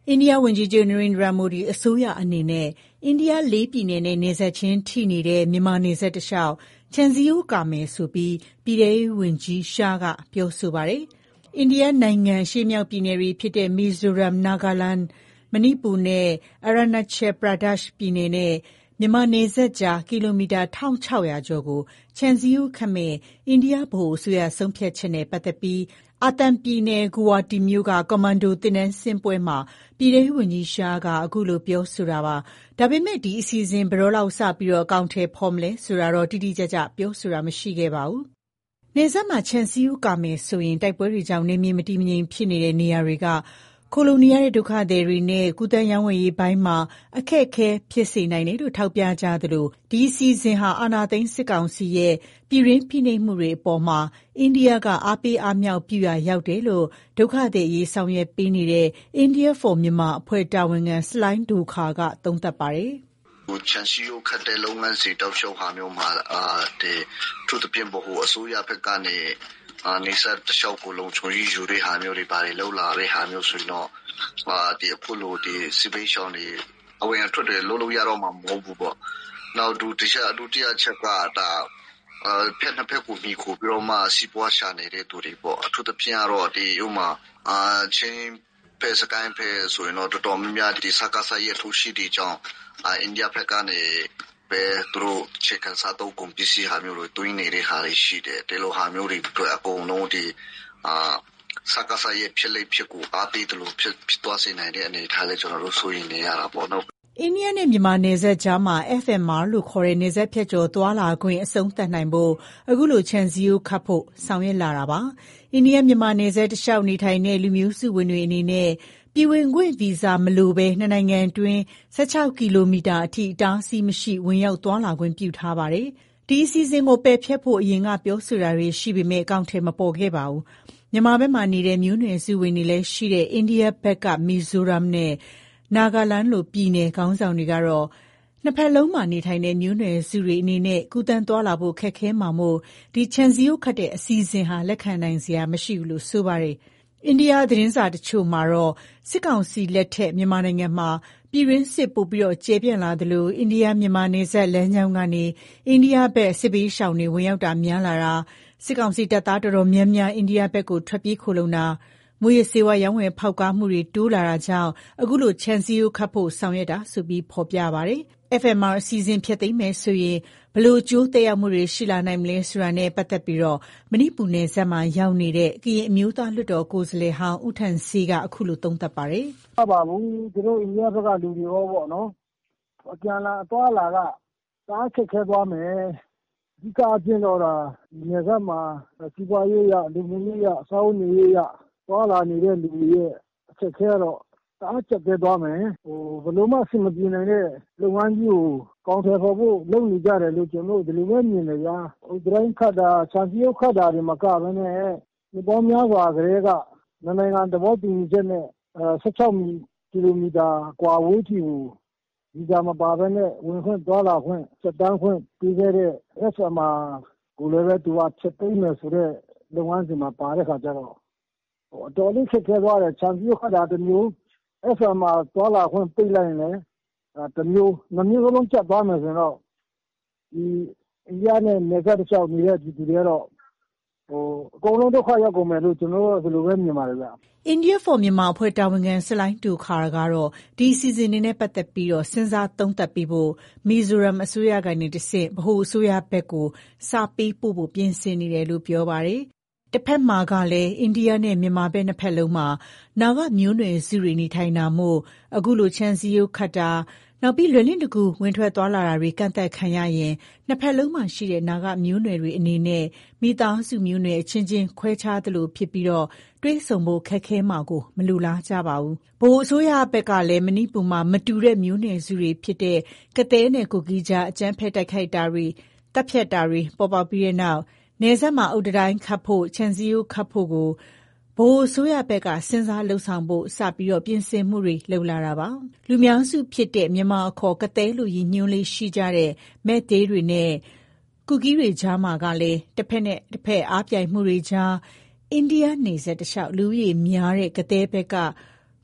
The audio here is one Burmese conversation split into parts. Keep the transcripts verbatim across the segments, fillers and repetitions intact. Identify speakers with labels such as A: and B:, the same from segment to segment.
A: အိန္ဒိယဝန်ကြီးချုပ် Narendra Modi အစိုးရအနေနဲ့အိန္ဒိယလေးပြည်နယ်နဲ့နယ်စပ်ချင်းထိနေတဲ့မြန်မာနယ်စပ်တလျှောက်ခြံစည်းရိုးကာမယ်ဆိုပြီးပြည်ထဲရေးဝန်ကြီး Shah ကပြောဆိုပါတယ်။ အိန္ဒိယနိုင်ငံအရှေ့မြောက်ပြည်နယ်တွေဖြစ်တဲ့ မီဇိုရမ်၊ နာဂလန်း၊ မဏိပူနဲ့ Arunachal Pradesh ပြည်နယ်နဲ့မြန်မာနယ်စပ်ကြား ကီလိုမီတာ ၁၆၀၀ ကျော်ကို ခြံစည်းရိုးခတ်မယ့် အိန္ဒိယဗဟိုအစိုးရဆုံးဖြတ်ချက်နဲ့ပတ်သက်ပြီး အာသံပြည်နယ် Guwahati မြို့က ကွန်မန်ဒိုသင်တန်းဆင်းပွဲမှာ ပြည်ထဲရေးဝန်ကြီး Shah ကအခုလိုပြောဆိုတာပါ။ ဒါပေမဲ့ ဒီအစီအစဉ် ဘယ်တော့လောက်စပြီးအကောင်အထည်ဖော်မလဲဆိုတာတော့ တိတိကျကျပြောဆိုတာမရှိခဲ့ပါဘူး။ နယ်စပ်မှာခြံစည်းရိုးကာမယ်ဆိုရင် တိုက်ပွဲတွေကြောင့်နယ်မြေမတည်မငြိမ်ဖြစ်နေတဲ့နေရာတွေက ခိုလှုံနေရတဲ့ဒုက္ခသည်တွေနဲ့ ကူးသန်းရောင်းဝယ်ရေးပိုင်းမှာအခက်အခဲဖြစ်စေနိုင်တယ်လို့ထောက်ပြကြသလို ဒီအစီအစဉ်ဟာ အာဏာသိမ်းစစ်ကောင်စီရဲ့ပြည်တွင်းဖိနှိပ်မှုတွေအပေါ်မှာအိန္ဒိယကအားပေးအားမြှောက်ပြုရာရောက်တယ်လို့ ဒုက္ခသည်အရေးဆောင်ရွက်ပေးနေတဲ့ India for Myanmar အဖွဲ့တာဝန်ခံ ဆလိုင်းဒိုခါရ်က သုံးသပ်ပါတယ်
B: ။ ခြံစည်းရိုးခတ်တဲ့လုပ်ငန်းစဉ်တောက်လျှောက်ဟာမျိုးမှာအထူးသဖြင့်ဗဟိုအစိုးရဘက်ကနေနယ်စပ်တလျှောက်ကိုလုံခြုံရေးယူတဲ့ဟာမျိုးတွေဘာတွေလုပ်လာတဲ့ဟာမျိုးဆိုရင်တော့ဒီအခုလိုဒီစစ်ဘေးရှောင်တွေအဝင်အထွက်တွေလုပ်လို့ရတော့မှာမဟုတ်ဘူးပေါ့။နောက်ဒုတိယဒုတိယချက်ကဒါအာဖက်နှစ်ဖက်ကိုမှီခိုပြီးတော့မှစီးပွားရှာနေတဲ့သူတွေပေါ့အထူးသဖြင့်ကတော့ဒီဥမာအာချင်းဖက်စကိုင်းဖက်ဆိုရင်တော့တော်တော်များများဒီစကားစားရဲ့ထိုးရှိတွေကြောင့်အာအိန္ဒိယဖက်ကနေပဲသူတို့ချေကန်စားတော့ကုန်ပစ္စည်းဟာမျိုးတွေတွင်းနေတဲ့ဟာတွေရှိတယ်ဒီလိုဟာမျိုးတွေအတွက်အကုန်လုံးဒီအာစကားစားရဲ့ဖြစ်လိဖြစ်ကိုအားပေးတယ်လို့ဖြစ်ဖြစ်သွားစေနိုင်တဲ့အနေအထားလေးကျွန်တော်တို့ဆိုရင်နေရတာပေါ့နော်
A: အိန္ဒိယနဲ့မြန်မာနယ်စပ်ကြားမှာ F M R လို့ခေါ်တဲ့နယ်စပ်ဖြတ်ကျော်သွားလာခွင့်အဆုံးသတ်နိုင်ဖို့အခုလိုခြံစည်းရိုးခတ်ဖို့ဆောင်ရွက်လာတာပါ။အိန္ဒိယမြန်မာနယ်စပ်တလျှောက်နေထိုင်တဲ့လူမျိုးစုဝင်တွေအနေနဲ့ပြည်ဝင်ခွင့်ဗီဇာမလိုဘဲနှစ်နိုင်ငံအတွင်း၁၆ကီလိုမီတာအထိအတားအဆီးမရှိဝင်ရောက်သွားလာခွင့်ပြုထားပါတယ်။ဒီအစီအစဉ်ကိုပယ်ဖျက်ဖို့အရင်ကပြောဆိုတာတွေရှိပေမဲ့အကောင်အထည်မပေါ်ခဲ့ပါဘူး။မြန်မာဘက်မှာနေတဲ့မျိုးနွယ်စုဝင်တွေလည်းရှိတဲ့အိန္ဒိယဘက်ကမီဇိုရမ်နဲ့နာဂလန်းလိုပြည်နယ်ခေါင်းဆောင်တွေကတော့နှစ်ဖက်လုံးမှာနေထိုင်တဲ့မျိုးနွယ်စုတွေအနေနဲ့ကူးသန်းသွားလာဖို့ခက်ခဲမှာမို့ဒီခြံစည်းရိုးခတ်တဲ့အစီအစဉ်ဟာလက်ခံနိုင်စရာမရှိဘူးလို့ဆိုပါတယ်။အိန္ဒိယသတင်းစာတချို့မှာတော့စစ်ကောင်စီလက်ထက်မြန်မာနိုင်ငံမှာပြည်တွင်းစစ်ပိုပြီးကျယ်ပြန့်လာသလိုအိန္ဒိယမြန်မာနယ်စပ်လမ်းကြောင်းကနေအိန္ဒိယဘက်စစ်ဘေးရှောင်တွေဝင်ရောက်တာများလာတာစစ်ကောင်စီတပ်သားတော်တော်များများအိန္ဒိယဘက်ကိုထွက်ပြေးခိုလှုံတာမူရစေဝါရောင်းဝယ်ဖောက်ကားမှုတွေတိုးလာတာကြောင့်အခုလိုခြံစည်းရိုးခတ်ဖို့ဆောင်ရွက်တာဆိုပြီးဖော်ပြပါတယ်။ F M R အစီအစဉ်ဖျက်သိမ်းမယ်ဆိုရင်ဘယ်လိုအကျိုးသက်ရောက်မှုတွေရှိလာနိုင်မလဲဆိုတာနဲ့ပတ်သက်ပြီးမဏိပူနယ်စပ်မှာရောက်နေတဲ့ကရင်အမျိုးသားလွှတ်တော်ကိုယ်စားလှယ်ဟောင်းဦးထန်ဆေးကအခုလိုသုံးသပ်ပါတယ်
C: ။ဟုတ်ပါဘူးသူတို့အိန္ဒိယဘက်ကလူတွေရောပေါ့နော်အပြန်လာအသွားလာကတအားခက်ခဲသွားမယ်။အဓိကအကျဉ်းတော့တာနယ်စပ်မှာစီးပွားရေးရလူမှုရေးရအစားအုံးရေးရသွားလာနေတဲ့လူတွေရဲ့အခက်အခဲတော့တအားကျက်သေးသွားမယ်ဟိုဘယ်လိုမှအဆင်မပြေနိုင်တဲ့လုပ်ငန်းကြီးကိုကောင်းထည်ဖော်ဖို့လုပ်နေကြတယ်လို့ကျွန်တော်တို့ဒီလိုပဲမြင်တယ်ဗျာဟိုဒရိုင်းခတ်တာခြံစည်းရိုးခတ်တာတွေမကဘဲနဲ့ဒီပေါ်များစွာကလေးကနိုင်ငံသဘောတူညီချက်နဲ့အဲ၁၆ကီလိုမီတာကွာဝေးထိကိုဒီကမပါဘဲနဲ့ဝင်ခွင့်သွားလာခွင့်စက်တန်းခွင့်ပြီးခဲ့တဲ့ F M R ကိုလည်းပဲသူကချက်သိမ်းမယ်ဆိုတော့လုပ်ငန်းစဉ်မှာပါတဲ့ခါကျတော့ဟိုအတော်လေးခက်ခဲသွားတယ်ခြံစည်းရိုးခတ်တာတစ်မျိုး F M R သွားလာခွင့်ပိတ်လိုက်ရင်လည်းအဲတစ်မျိုးနှစ်မျိုးလုံးကျပ်သွားမယ်ဆိုတော့ဒီအိန္ဒိယနဲ့နယ်စပ်တစ်လျှောက်နေတဲ့ဒီသူတွေကတော့ဟိုအကုန်လုံးဒုက္ခရောက်ကုန်မယ်လို့ကျွန်တော်တို့ဒီလိုပဲမြင်ပါတယ်ဗျ
A: ။ India for Myanmar အဖွဲ့တာဝန်ခံဆလိုင်းဒိုခါရ်ကတော့ဒီအစီအစဉ်တွေနဲ့ပတ်သက်ပြီးစဉ်းစားသုံးသပ်ပေးဖို့မီဇိုရမ်အစိုးရကနေတဆင့်ဗဟိုအစိုးရဘက်ကိုစာပေးပို့ဖို့ပြင်ဆင်နေတယ်လို့ပြောပါတယ်။တဖက်မှာကလည်းအိန္ဒိယနဲ့မြန်မာဘက်နှစ်ဖက်လုံးမှာနာဂမျိုးနွယ်စုတွေနေထိုင်တာမို့အခုလိုခြံစည်းရိုးခတ်တာနောက်ပြီးလွယ်လင့်တကူဝင်ထွက်သွားလာတာတွေကန့်သတ်ခံရရင်နှစ်ဖက်လုံးမှာရှိတဲ့နာဂမျိုးနွယ်တွေအနေနဲ့မိသားစုမျိုးနွယ်အချင်းချင်းခွဲခြားသလိုဖြစ်ပြီးတွေ့ဆုံဖို့ခက်ခဲမှာကိုမလိုလားကြပါဘူး။ဗဟိုအစိုးရဘက်ကလည်းမဏိပူမှာမတူတဲ့မျိုးနွယ်စုတွေဖြစ်တဲ့ကသည်းနဲ့ကိုကီးကြားအကြမ်းဖက်တိုက်ခိုက်တာတွေတပ်ဖြတ်တာတွေပေါ်ပေါက်ပြီးတဲ့နောက်နယ်စပ်မှာအုတ်တိုင်းခတ်ဖို့ခြံစည်းရိုးခတ်ဖို့ကိုဗဟိုအစိုးရဘက်ကစဉ်းစားလှုပ်ဆောင်ဖို့စပြီးပြင်ဆင်မှုတွေလုပ်လာတာပါ။လူများစုဖြစ်တဲ့မြန်မာအခေါ်ကသည်းလို့ရည်ညွှန်းလေးရှိကြတဲ့မဲ့သေးတွေနဲ့ကူကီးတွေကြားမှာကလည်းတစ်ဖက်နဲ့တစ်ဖက်အားပြိုင်မှုတွေကြားအိန္ဒိယနယ်စပ်တလျှောက်လူဦးရေများတဲ့ကသည်းဘက်က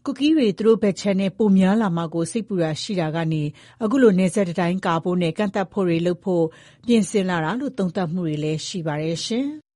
A: ကူကီးတွေသူတို့ဘက်ခြမ်းနဲ့ပိုများလာမှာကိုစိတ်ပူတာရှိတာကနေအခုလိုနယ်စပ်တစ်တိုင်းကာဖို့နဲ့ကန့်သတ်ဖို့တွေလုပ်ဖို့ပြင်ဆင်လာတာလို့သုံးသပ်မှုတွေလည်းရှိပါတယ်ရှင်။